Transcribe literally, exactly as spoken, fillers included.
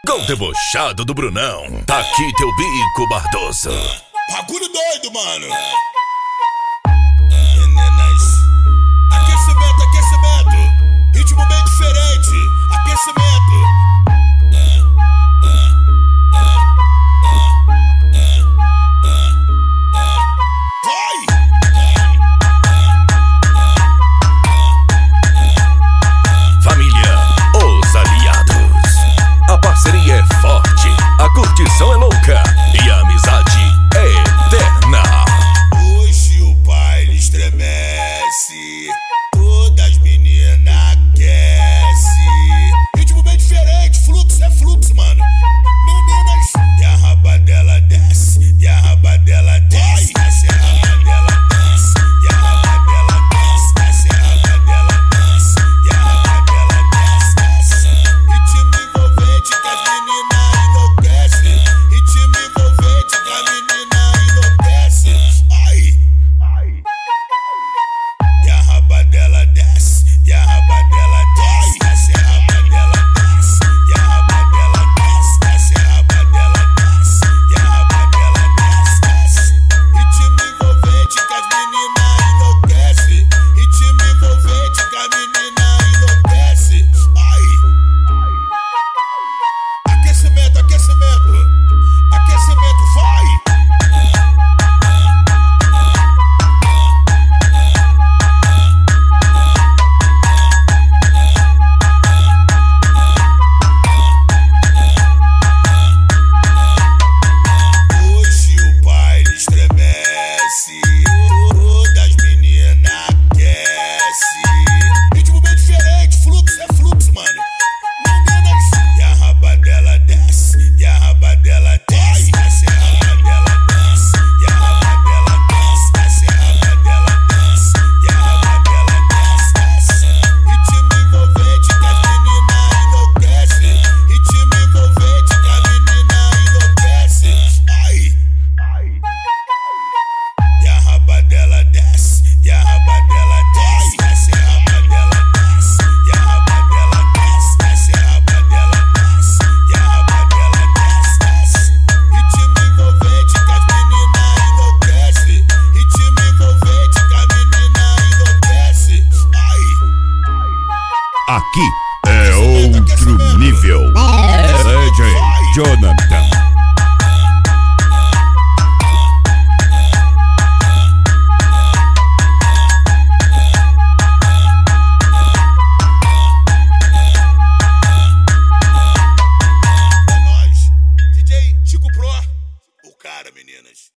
Gol debochado do Brunão. Tá aqui teu bico, Bardoso. Bagulho doido, mano. Meninas. Aquecimento, aquecimento. Ritmo bem diferente. Aquecimento. Vai! Família, os aliados. A parceria é forte, a curtição é louca e a amizade é eterna. Hoje o baile estremece, todas as meninas aquecem. Ritmo bem diferente, fluxo é fluxo, mano. Meninas, e a raba dela desce, e a raba dela desce, desce a raba dela desce, e a raba dela desce, desce a raba dela desce, e a raba dela desce, desce. Ritmo envolvente que as meninas enlouquecem, ritmo envolvente que a menina enlouquece. Ai, ai. E a raba dela desce, e a raba dela desce, desce a raba dela desce, e a raba dela desce, desce a raba dela desce, e a raba dela desce, desce. Ritmo envolvente que as meninas enlouquecem, ritmo envolvente que a menina enlouquece. Ai, aquecimento, aquecimento, aquecimento, vai! Hoje o baile estremece, todas as meninas aquecem. Ritmo bem diferente, fluxo é fluxo, mano. Meninas, e a raba dela desce, e a raba dela desce, desce a raba dela desce, e a raba dela desce, desce a raba dela desce, e a raba dela desce, desce. Ritmo envolvente que as meninas enlouquecem, ritmo envolvente que a menina enlouquece. Ai, ai. E a raba dela desce, e a raba dela desce, desce a raba dela desce, e a raba dela desce, desce a raba dela desce, e a raba dela desce, desce. Ritmo envolvente que as meninas enlouquecem, ritmo envolvente que a menina enlouquece. Ai, Aqui é outro nível. D J Jonathan. é nóis. D J Chico Pro, o cara, meninas.